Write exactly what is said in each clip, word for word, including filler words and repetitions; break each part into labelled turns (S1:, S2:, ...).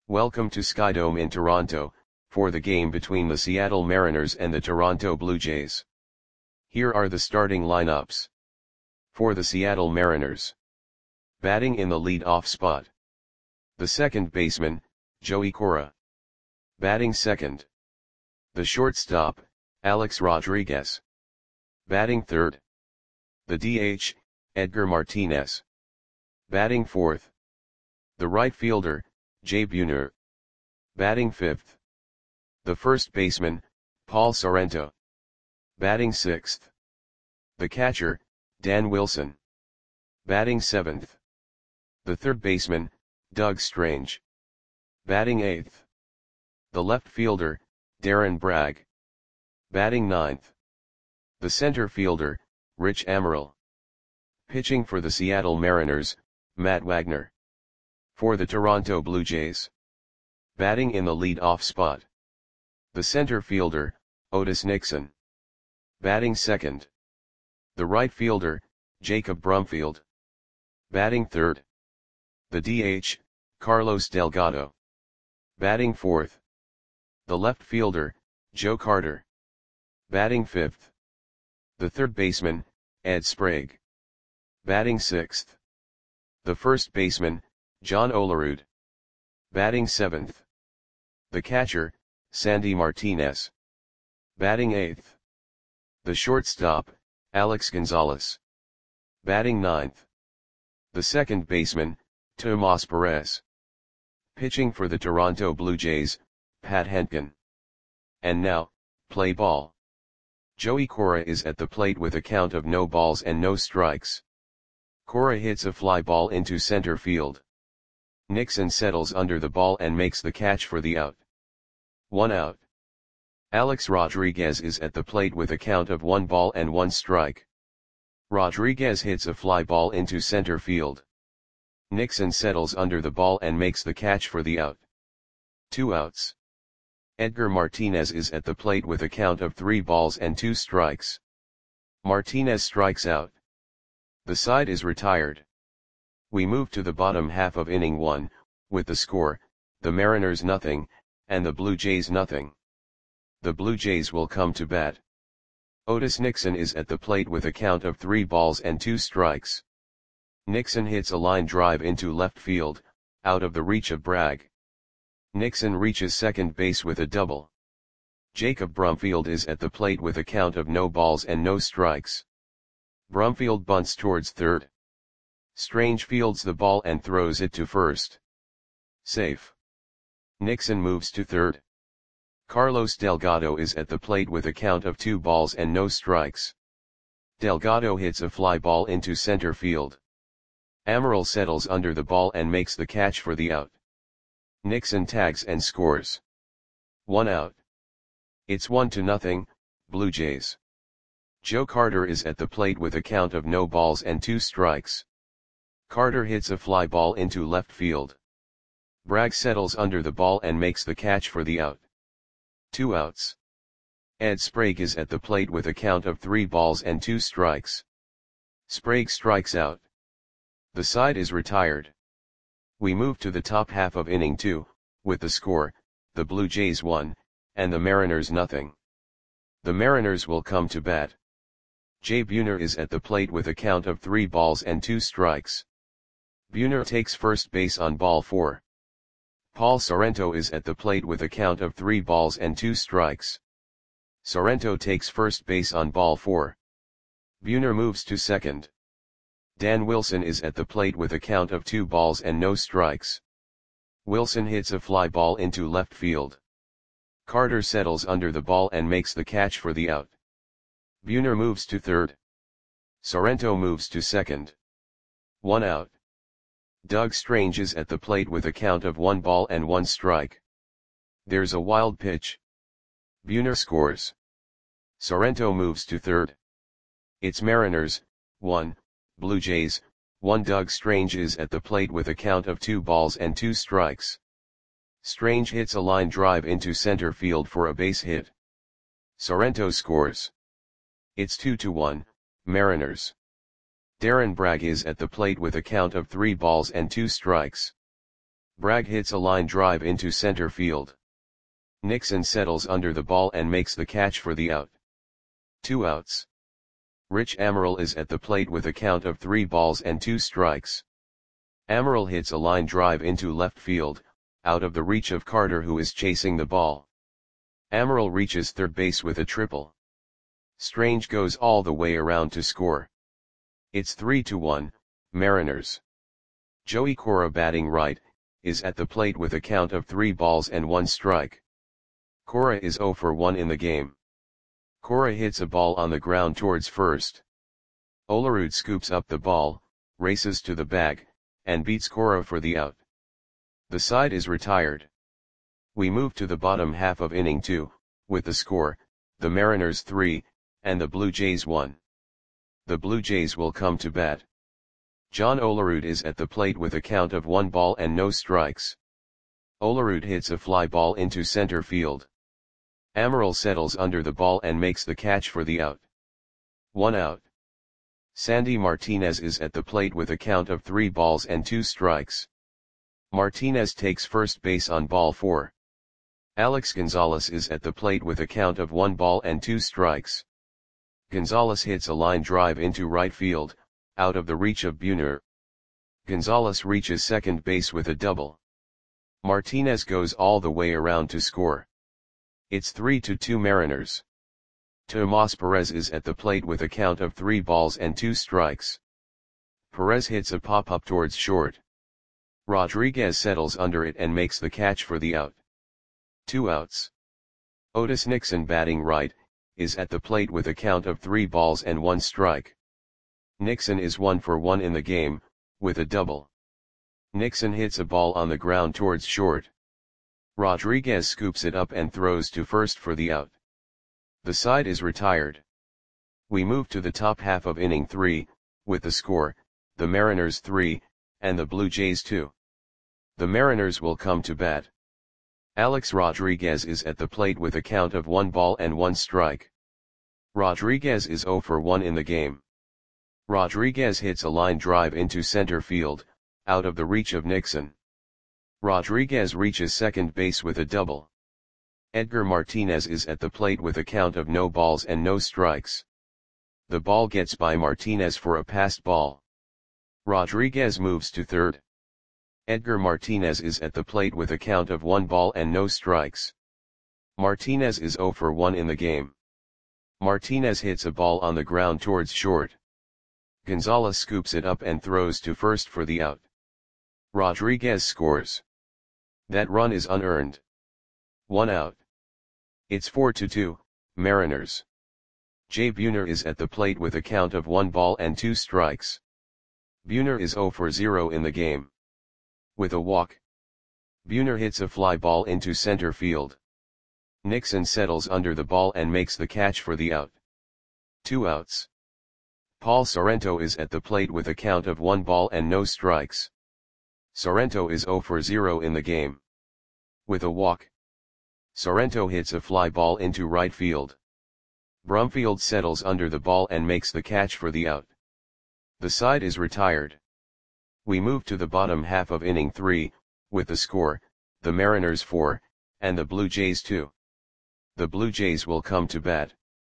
S1: Welcome to Skydome in Toronto, for the game between the Seattle Mariners and the Toronto Blue Jays. Here are the starting lineups. For the Seattle Mariners. Batting in the lead-off spot. The second baseman, Joey Cora. Batting second. The shortstop, Alex Rodriguez. Batting third. The D H, Edgar Martinez. Batting fourth. The right fielder, Jay Buhner. Batting fifth. The first baseman, Paul Sorrento. Batting sixth. The catcher, Dan Wilson. Batting seventh. The third baseman, Doug Strange. Batting eighth. The left fielder, Darren Bragg. Batting ninth. The center fielder, Rich Amaral. Pitching for the Seattle Mariners, Matt Wagner. For the Toronto Blue Jays. Batting in the lead-off spot. The center fielder, Otis Nixon. Batting second. The right fielder, Jacob Brumfield. Batting third. The D H, Carlos Delgado. Batting fourth. The left fielder, Joe Carter. Batting fifth. The third baseman, Ed Sprague. Batting sixth. The first baseman, John Olerud. Batting seventh. The catcher, Sandy Martinez. Batting eighth. The shortstop, Alex Gonzalez. Batting ninth. The second baseman, Tomas Perez. Pitching for the Toronto Blue Jays, Pat Hentgen. And now, play ball. Joey Cora is at the plate with a count of no balls and no strikes. Cora hits a fly ball into center field. Nixon settles under the ball and makes the catch for the out. One out. Alex Rodriguez is at the plate with a count of one ball and one strike. Rodriguez hits a fly ball into center field. Nixon settles under the ball and makes the catch for the out. Two outs. Edgar Martinez is at the plate with a count of three balls and two strikes. Martinez strikes out. The side is retired. We move to the bottom half of inning one, with the score, the Mariners nothing, and the Blue Jays nothing. The Blue Jays will come to bat. Otis Nixon is at the plate with a count of three balls and two strikes. Nixon hits a line drive into left field, out of the reach of Bragg. Nixon reaches second base with a double. Jacob Brumfield is at the plate with a count of no balls and no strikes. Brumfield bunts towards third. Strange fields the ball and throws it to first. Safe. Nixon moves to third. Carlos Delgado is at the plate with a count of two balls and no strikes. Delgado hits a fly ball into center field. Amaral settles under the ball and makes the catch for the out. Nixon tags and scores. One out. It's one to nothing, Blue Jays. Joe Carter is at the plate with a count of no balls and two strikes. Carter hits a fly ball into left field. Bragg settles under the ball and makes the catch for the out. Two outs. Ed Sprague is at the plate with a count of three balls and two strikes. Sprague strikes out. The side is retired. We move to the top half of inning two, with the score, the Blue Jays one, and the Mariners nothing. The Mariners will come to bat. Jay Buhner is at the plate with a count of three balls and two strikes. Buhner takes first base on ball four. Paul Sorrento is at the plate with a count of three balls and two strikes. Sorrento takes first base on ball four. Buhner moves to second. Dan Wilson is at the plate with a count of two balls and no strikes. Wilson hits a fly ball into left field. Carter settles under the ball and makes the catch for the out. Buhner moves to third. Sorrento moves to second. One out. Doug Strange is at the plate with a count of one ball and one strike. There's a wild pitch. Buhner scores. Sorrento moves to third. It's Mariners, one, Blue Jays, one. Doug Strange is at the plate with a count of two balls and two strikes. Strange hits a line drive into center field for a base hit. Sorrento scores. It's two to one, Mariners. Darren Bragg is at the plate with a count of three balls and two strikes. Bragg hits a line drive into center field. Nixon settles under the ball and makes the catch for the out. Two outs. Rich Amaral is at the plate with a count of three balls and two strikes. Amaral hits a line drive into left field, out of the reach of Carter, who is chasing the ball. Amaral reaches third base with a triple. Strange goes all the way around to score. It's three to one, Mariners. Joey Cora, batting right, is at the plate with a count of three balls and one strike. Cora is zero for one in the game. Cora hits a ball on the ground towards first. Olerud scoops up the ball, races to the bag, and beats Cora for the out. The side is retired. We move to the bottom half of inning two, with the score, the Mariners three, and the Blue Jays one. The Blue Jays will come to bat. John Olerud is at the plate with a count of one ball and no strikes. Olerud hits a fly ball into center field. Amaral settles under the ball and makes the catch for the out. One out. Sandy Martinez is at the plate with a count of three balls and two strikes. Martinez takes first base on ball four. Alex Gonzalez is at the plate with a count of one ball and two strikes. Gonzalez hits a line drive into right field, out of the reach of Buhner. Gonzalez reaches second base with a double. Martinez goes all the way around to score. It's three to two Mariners. Tomas Perez is at the plate with a count of three balls and two strikes. Perez hits a pop-up towards short. Rodriguez settles under it and makes the catch for the out. Two outs. Otis Nixon, batting right, is at the plate with a count of three balls and one strike. Nixon is one for one in the game, with a double. Nixon hits a ball on the ground towards short. Rodriguez scoops it up and throws to first for the out. The side is retired. We move to the top half of inning three, with the score, the Mariners three, and the Blue Jays two. The Mariners will come to bat. Alex Rodriguez is at the plate with a count of one ball and one strike. Rodriguez is zero for one in the game. Rodriguez hits a line drive into center field, out of the reach of Nixon. Rodriguez reaches second base with a double. Edgar Martinez is at the plate with a count of no balls and no strikes. The ball gets by Martinez for a passed ball. Rodriguez moves to third. Edgar Martinez is at the plate with a count of one ball and no strikes. Martinez is zero for one in the game. Martinez hits a ball on the ground towards short. Gonzalez scoops it up and throws to first for the out. Rodriguez scores. That run is unearned. One out. It's four to two, Mariners. Jay Buhner is at the plate with a count of one ball and two strikes. Buhner is zero for zero in the game. With a walk. Buhner hits a fly ball into center field. Nixon settles under the ball and makes the catch for the out. Two outs. Paul Sorrento is at the plate with a count of one ball and no strikes. Sorrento is zero for zero in the game. With a walk. Sorrento hits a fly ball into right field. Brumfield settles under the ball and makes the catch for the out. The side is retired. We move to the bottom half of inning three, with the score, the Mariners four, and the Blue Jays two. The Blue Jays will come to bat.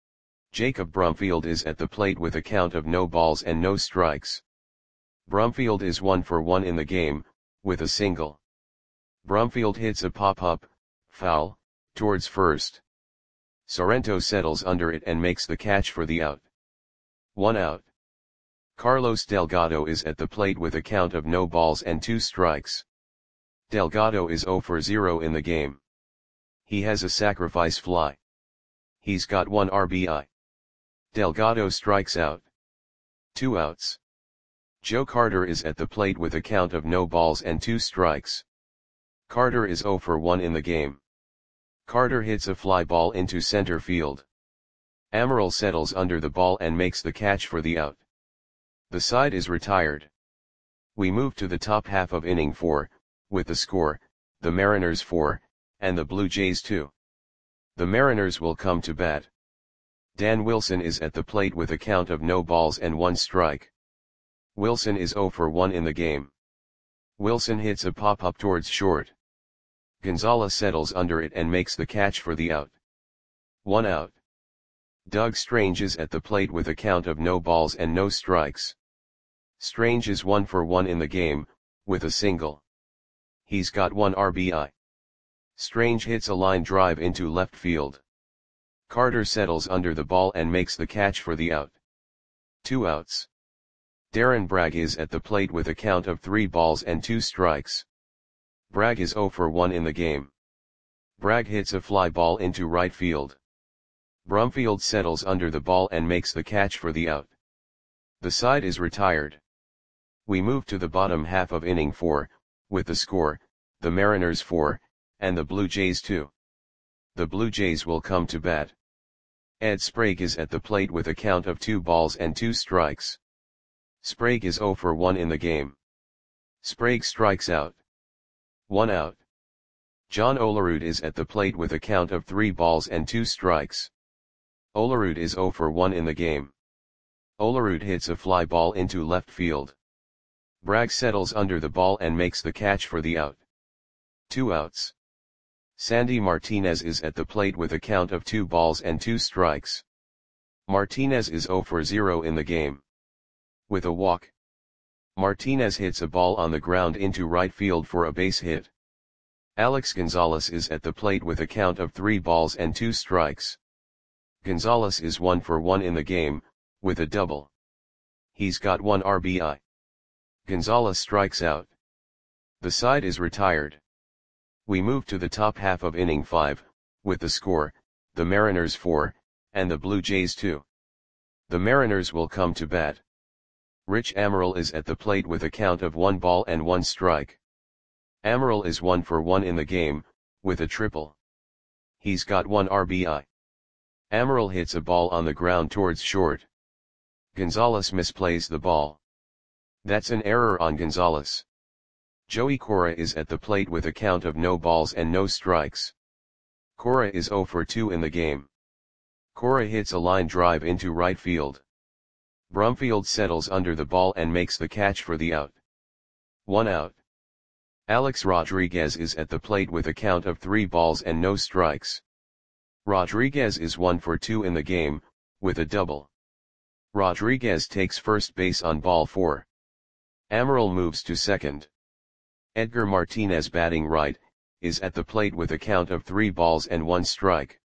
S1: Jacob Brumfield is at the plate with a count of no balls and no strikes. Brumfield is one for one in the game, with a single. Brumfield hits a pop-up, foul, towards first. Sorrento settles under it and makes the catch for the out. One out. Carlos Delgado is at the plate with a count of no balls and two strikes. Delgado is zero for zero in the game. He has a sacrifice fly. He's got one R B I. Delgado strikes out. Two outs. Joe Carter is at the plate with a count of no balls and two strikes. Carter is zero for one in the game. Carter hits a fly ball into center field. Amaral settles under the ball and makes the catch for the out. The side is retired. We move to the top half of inning four, with the score, the Mariners four, and the Blue Jays two. The Mariners will come to bat. Dan Wilson is at the plate with a count of no balls and one strike. Wilson is zero for one in the game. Wilson hits a pop-up towards short. Gonzalez settles under it and makes the catch for the out. One out. Doug Strange is at the plate with a count of no balls and no strikes. Strange is one for one in the game, with a single. He's got one R B I. Strange hits a line drive into left field. Carter settles under the ball and makes the catch for the out. Two outs. Darren Bragg is at the plate with a count of three balls and two strikes. Bragg is zero for one in the game. Bragg hits a fly ball into right field. Brumfield settles under the ball and makes the catch for the out. The side is retired. We move to the bottom half of inning four, with the score, the Mariners four, and the Blue Jays two. The Blue Jays will come to bat. Ed Sprague is at the plate with a count of two balls and two strikes. Sprague is zero for one in the game. Sprague strikes out. One out. John Olerud is at the plate with a count of three balls and two strikes. Olerud is zero for one in the game. Olerud hits a fly ball into left field. Bragg settles under the ball and makes the catch for the out. Two outs. Sandy Martinez is at the plate with a count of two balls and two strikes. Martinez is zero for zero in the game. With a walk. Martinez hits a ball on the ground into right field for a base hit. Alex Gonzalez is at the plate with a count of three balls and two strikes. Gonzalez is one for one in the game, with a double. He's got one R B I. Gonzalez strikes out. The side is retired. We move to the top half of inning five, with the score, the Mariners four, and the Blue Jays two. The Mariners will come to bat. Rich Amaral is at the plate with a count of one ball and one strike. Amaral is one for one in the game, with a triple. He's got one R B I. Amaral hits a ball on the ground towards short. Gonzalez misplays the ball. That's an error on Gonzalez. Joey Cora is at the plate with a count of no balls and no strikes. Cora is zero for two in the game. Cora hits a line drive into right field. Brumfield settles under the ball and makes the catch for the out. One out. Alex Rodriguez is at the plate with a count of three balls and no strikes. Rodriguez is one for two in the game, with a double. Rodriguez takes first base on ball four. Amaral moves to second. Edgar Martinez, batting right, is at the plate with a count of three balls and one strike.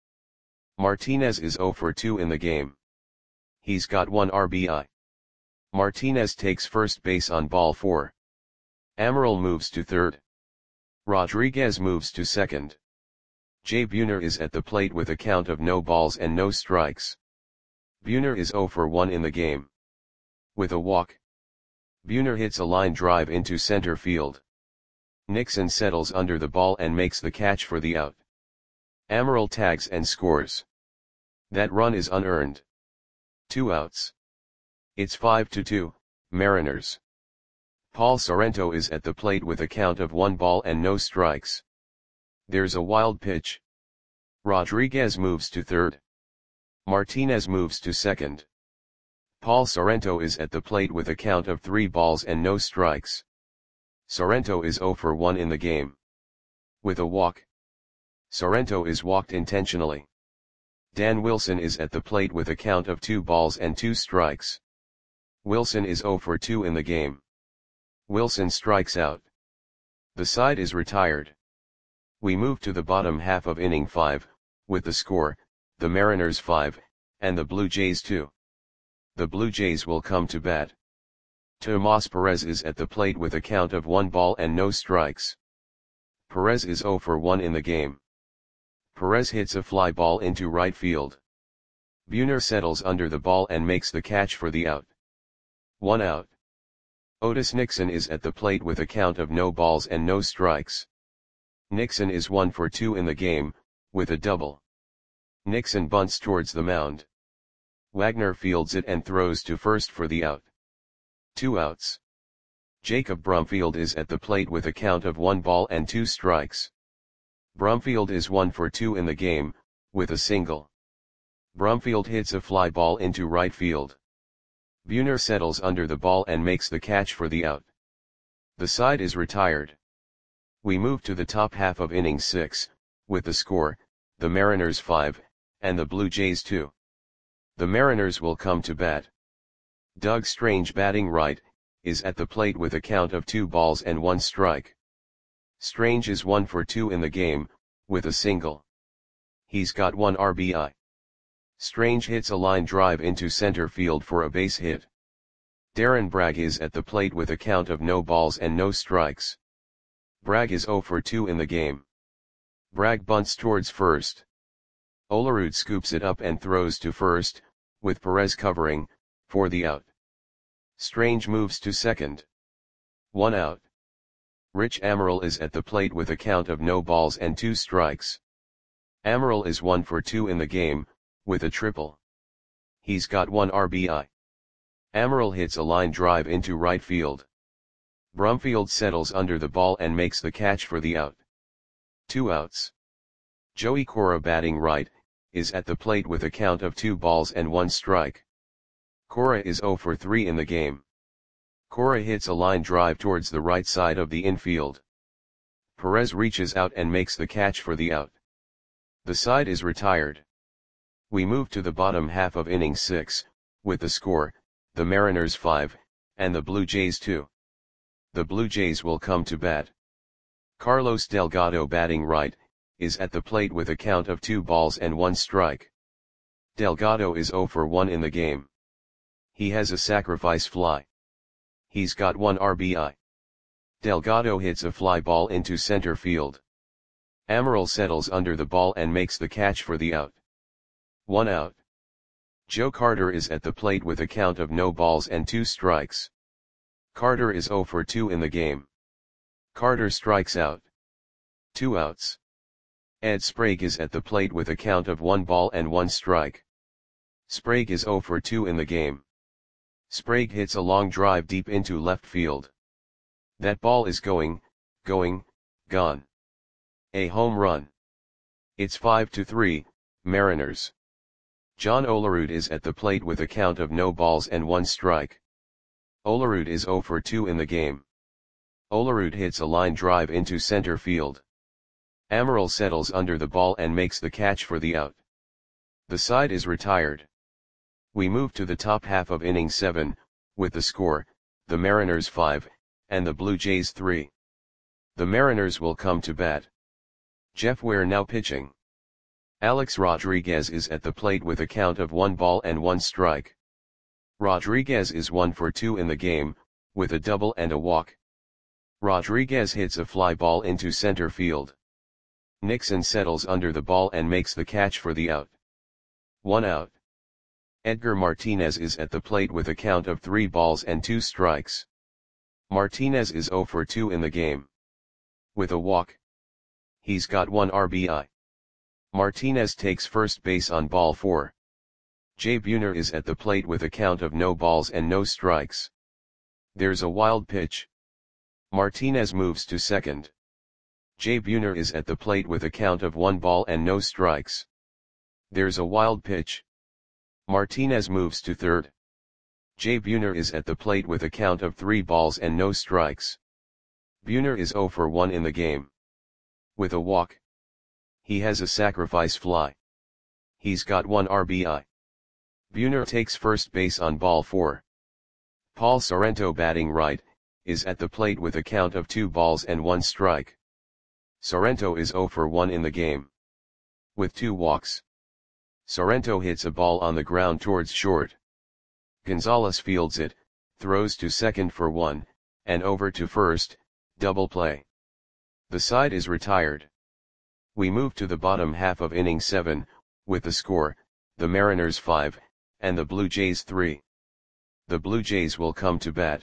S1: Martinez is zero for two in the game. He's got one R B I. Martinez takes first base on ball four. Amaral moves to third. Rodriguez moves to second. Jay Buhner is at the plate with a count of no balls and no strikes. Buhner is zero for one in the game. With a walk. Buhner hits a line drive into center field. Nixon settles under the ball and makes the catch for the out. Amaral tags and scores. That run is unearned. Two outs. It's five to two, Mariners. Paul Sorrento is at the plate with a count of one ball and no strikes. There's a wild pitch. Rodriguez moves to third. Martinez moves to second. Paul Sorrento is at the plate with a count of three balls and no strikes. Sorrento is zero for one in the game. With a walk. Sorrento is walked intentionally. Dan Wilson is at the plate with a count of two balls and two strikes. Wilson is zero for two in the game. Wilson strikes out. The side is retired. We move to the bottom half of inning five, with the score, the Mariners five, and the Blue Jays two. The Blue Jays will come to bat. Tomas Perez is at the plate with a count of one ball and no strikes. Perez is zero for one in the game. Perez hits a fly ball into right field. Buhner settles under the ball and makes the catch for the out. One out. Otis Nixon is at the plate with a count of no balls and no strikes. Nixon is one for two in the game, with a double. Nixon bunts towards the mound. Wagner fields it and throws to first for the out. Two outs. Jacob Brumfield is at the plate with a count of one ball and two strikes. Brumfield is one for two in the game, with a single. Brumfield hits a fly ball into right field. Buhner settles under the ball and makes the catch for the out. The side is retired. We move to the top half of inning six, with the score, the Mariners five, and the Blue Jays two. The Mariners will come to bat. Doug Strange, batting right, is at the plate with a count of two balls and one strike. Strange is one for two in the game, with a single. He's got one R B I. Strange hits a line drive into center field for a base hit. Darren Bragg is at the plate with a count of no balls and no strikes. Bragg is zero for two in the game. Bragg bunts towards first. Olerud scoops it up and throws to first, with Perez covering, for the out. Strange moves to second. One out. Rich Amaral is at the plate with a count of no balls and two strikes. Amaral is one for two in the game, with a triple. He's got one R B I. Amaral hits a line drive into right field. Brumfield settles under the ball and makes the catch for the out. Two outs. Joey Cora, batting right, is at the plate with a count of two balls and one strike. Cora is zero for three in the game. Cora hits a line drive towards the right side of the infield. Perez reaches out and makes the catch for the out. The side is retired. We move to the bottom half of inning six, with the score, the Mariners five, and the Blue Jays two. The Blue Jays will come to bat. Carlos Delgado, batting right, is at the plate with a count of two balls and one strike. Delgado is zero for one in the game. He has a sacrifice fly. He's got one R B I. Delgado hits a fly ball into center field. Amaral settles under the ball and makes the catch for the out. One out. Joe Carter is at the plate with a count of no balls and two strikes. Carter is zero for two in the game. Carter strikes out. Two outs. Ed Sprague is at the plate with a count of one ball and one strike. Sprague is zero for two in the game. Sprague hits a long drive deep into left field. That ball is going, going, gone. A home run. It's five to three, Mariners. John Olerud is at the plate with a count of no balls and one strike. Olerud is zero for two in the game. Olerud hits a line drive into center field. Amaral settles under the ball and makes the catch for the out. The side is retired. We move to the top half of inning seven, with the score, the Mariners five, and the Blue Jays three. The Mariners will come to bat. Jeff Ware now pitching. Alex Rodriguez is at the plate with a count of one ball and one strike. Rodriguez is one for two in the game, with a double and a walk. Rodriguez hits a fly ball into center field. Nixon settles under the ball and makes the catch for the out. One out. Edgar Martinez is at the plate with a count of three balls and two strikes. Martinez is zero for two in the game. With a walk. He's got one R B I. Martinez takes first base on ball four. Jay Buhner is at the plate with a count of no balls and no strikes. There's a wild pitch. Martinez moves to second. Jay Buhner is at the plate with a count of one ball and no strikes. There's a wild pitch. Martinez moves to third. Jay Buhner is at the plate with a count of three balls and no strikes. Buhner is zero for one in the game. With a walk. He has a sacrifice fly. He's got one R B I. Buhner takes first base on ball four. Paul Sorrento, batting right, is at the plate with a count of two balls and one strike. Sorrento is zero for one in the game. With two walks. Sorrento hits a ball on the ground towards short. Gonzalez fields it, throws to second for one, and over to first, double play. The side is retired. We move to the bottom half of inning seven, with the score, the Mariners five, and the Blue Jays three. The Blue Jays will come to bat.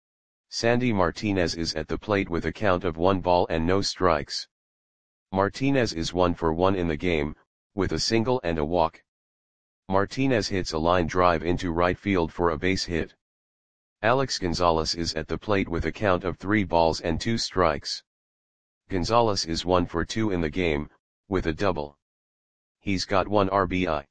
S1: Sandy Martinez is at the plate with a count of one ball and no strikes. Martinez is one for one in the game, with a single and a walk. Martinez hits a line drive into right field for a base hit. Alex Gonzalez is at the plate with a count of three balls and two strikes. Gonzalez is one for two in the game, with a double. He's got one R B I.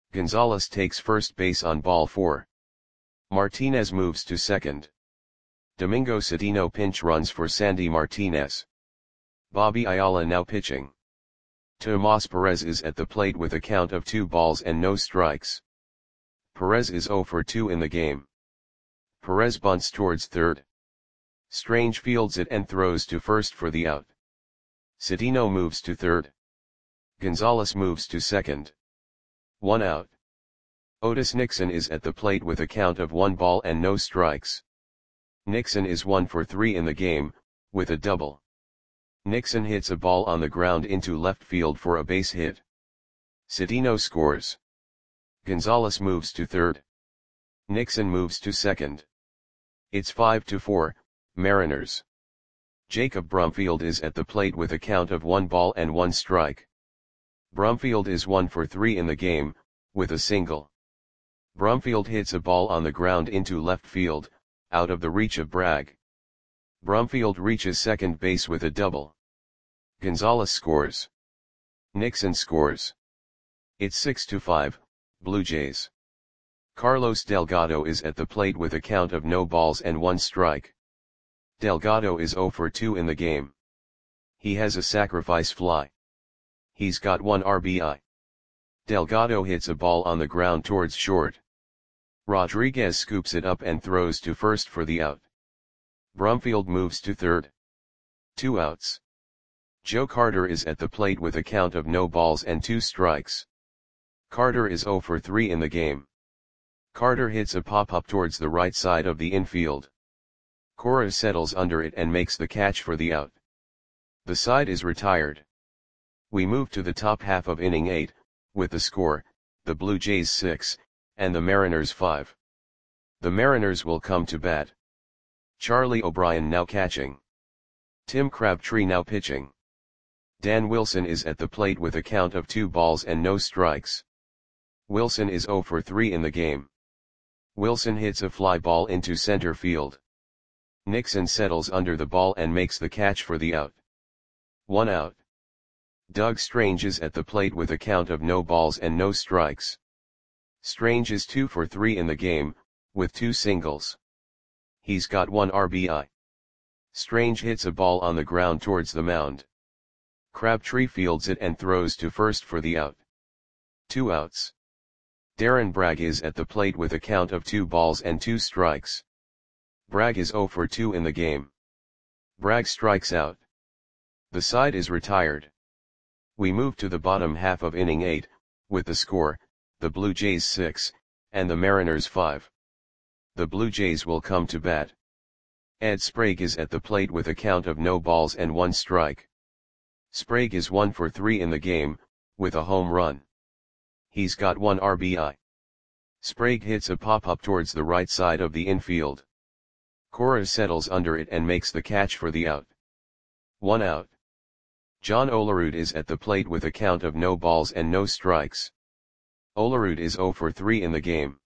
S1: Gonzalez takes first base on ball four. Martinez moves to second. Domingo Cedeno pinch runs for Sandy Martinez. Bobby Ayala now pitching. Tomas Perez is at the plate with a count of two balls and no strikes. Perez is zero for two in the game. Perez bunts towards third. Strange fields it and throws to first for the out. Cedeno moves to third. Gonzalez moves to second. One out. Otis Nixon is at the plate with a count of one ball and no strikes. Nixon is one for three in the game, with a double. Nixon hits a ball on the ground into left field for a base hit. Cedeno scores. Gonzalez moves to third. Nixon moves to second. It's five to four, Mariners. Jacob Brumfield is at the plate with a count of one ball and one strike. Brumfield is one for three in the game, with a single. Brumfield hits a ball on the ground into left field, out of the reach of Bragg. Brumfield reaches second base with a double. Gonzalez scores. Nixon scores. It's six to five, Blue Jays. Carlos Delgado is at the plate with a count of no balls and one strike. Delgado is zero for two in the game. He has a sacrifice fly. He's got one R B I. Delgado hits a ball on the ground towards short. Rodriguez scoops it up and throws to first for the out. Brumfield moves to third. Two outs. Joe Carter is at the plate with a count of no balls and two strikes. Carter is zero for three in the game. Carter hits a pop-up towards the right side of the infield. Cora settles under it and makes the catch for the out. The side is retired. We move to the top half of inning eight, with the score, the Blue Jays six, and the Mariners five. The Mariners will come to bat. Charlie O'Brien now catching. Tim Crabtree now pitching. Dan Wilson is at the plate with a count of two balls and no strikes. Wilson is zero for three in the game. Wilson hits a fly ball into center field. Nixon settles under the ball and makes the catch for the out. One out. Doug Strange is at the plate with a count of no balls and no strikes. Strange is two for three in the game, with two singles. He's got one R B I. Strange hits a ball on the ground towards the mound. Crabtree fields it and throws to first for the out. Two outs. Darren Bragg is at the plate with a count of two balls and two strikes. Bragg is zero for two in the game. Bragg strikes out. The side is retired. We move to the bottom half of inning eight, with the score, the Blue Jays six, and the Mariners five. The Blue Jays will come to bat. Ed Sprague is at the plate with a count of no balls and one strike. Sprague is one for three in the game, with a home run. He's got one R B I. Sprague hits a pop-up towards the right side of the infield. Cora settles under it and makes the catch for the out. One out. John Olerud is at the plate with a count of no balls and no strikes. Olerud is zero for three in the game.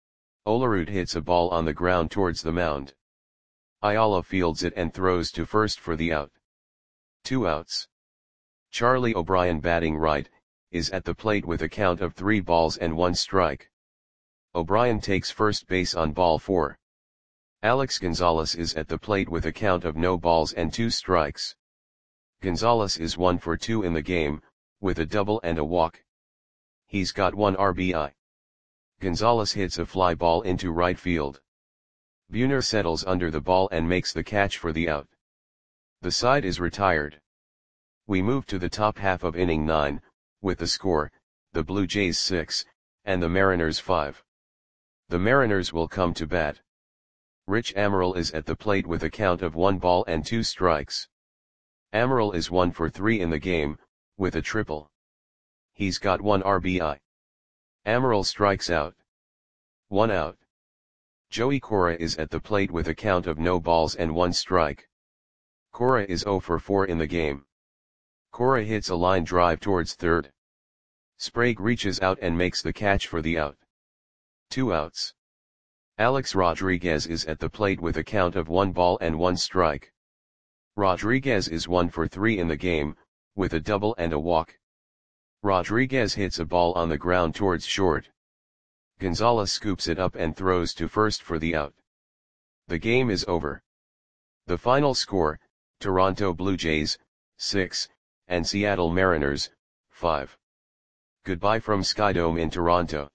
S1: Olerud hits a ball on the ground towards the mound. Ayala fields it and throws to first for the out. Two outs. Charlie O'Brien batting right, is at the plate with a count of three balls and one strike. O'Brien takes first base on ball four. Alex Gonzalez is at the plate with a count of no balls and two strikes. Gonzalez is one for two in the game, with a double and a walk. He's got one R B I. Gonzalez hits a fly ball into right field. Buhner settles under the ball and makes the catch for the out. The side is retired. We move to the top half of inning nine, with the score, the Blue Jays six, and the Mariners five. The Mariners will come to bat. Rich Amaral is at the plate with a count of one ball and two strikes. Amaral is one for three in the game, with a triple. He's got one R B I. Amaral strikes out. One out. Joey Cora is at the plate with a count of no balls and one strike. Cora is zero for four in the game. Cora hits a line drive towards third. Sprague reaches out and makes the catch for the out. Two outs. Alex Rodriguez is at the plate with a count of one ball and one strike. Rodriguez is one for three in the game, with a double and a walk. Rodriguez hits a ball on the ground towards short. Gonzalez scoops it up and throws to first for the out. The game is over. The final score, Toronto Blue Jays, six, and Seattle Mariners, five. Goodbye from Skydome in Toronto.